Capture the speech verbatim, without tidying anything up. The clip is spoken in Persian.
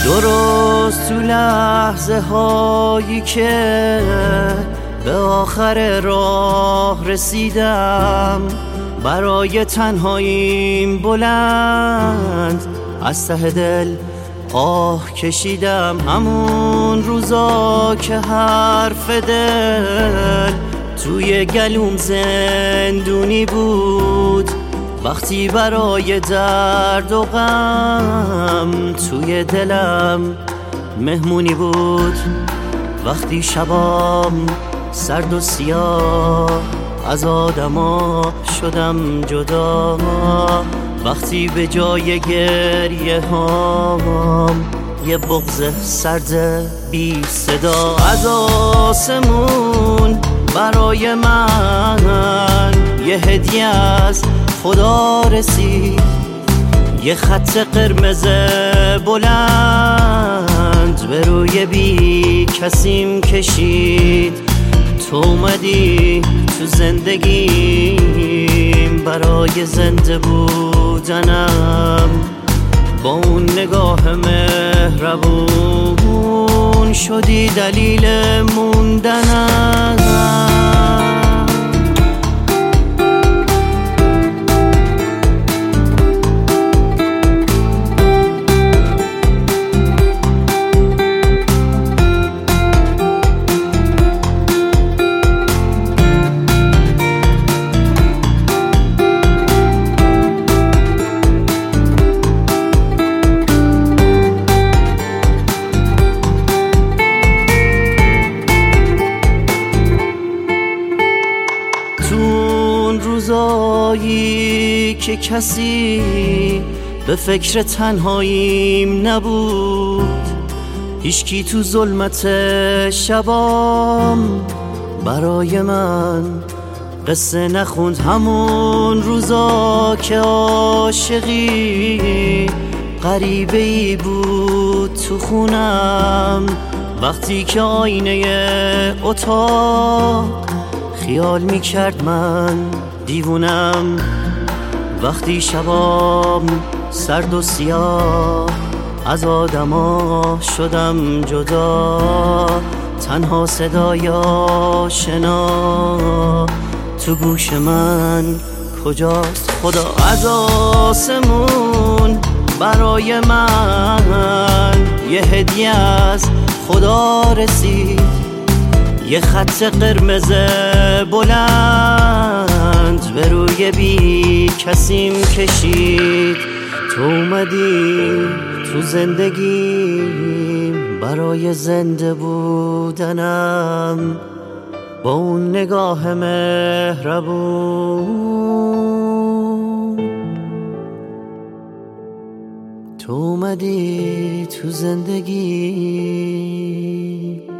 درست تو لحظه هایی که به آخر راه رسیدم، برای تنهاییم بلند از ته دل آه کشیدم. همون روزا که حرف دل توی گلوم زندونی بود، وقتی برای درد و غم توی دلم مهمونی بود. وقتی شبام سرد و سیاه از آدما شدم جدا، وقتی به جای گریه هام یه بغض سرد بی صدا از آسمون برای من یه هدیه از خدا رسید، یه خط قرمز بلند به روی بی کسیم کشید. تو اومدی تو زندگیم برای زنده بودنم، با اون نگاه مهربون شدی دلیل موندنم. روزایی که کسی به فکر تنهاییم نبود، هیچکی تو ظلمت شبام برای من قصه نخوند. همون روزا که عاشقی غریبه ای بود تو خونم، وقتی که آینه اتاق خیال میکرد من دیوونم. وقتی شبام سرد و سیاه از آدما شدم جدا، تنها صدای آشنا تو گوش من کجاست خدا؟ از آسمون برای من یه هدیه از خدا رسید، یه خط قرمز بلند به روی بی کسیم کشید. تو اومدی تو زندگیم برای زنده بودنم، با اون نگاه مهربون. تو اومدی تو زندگی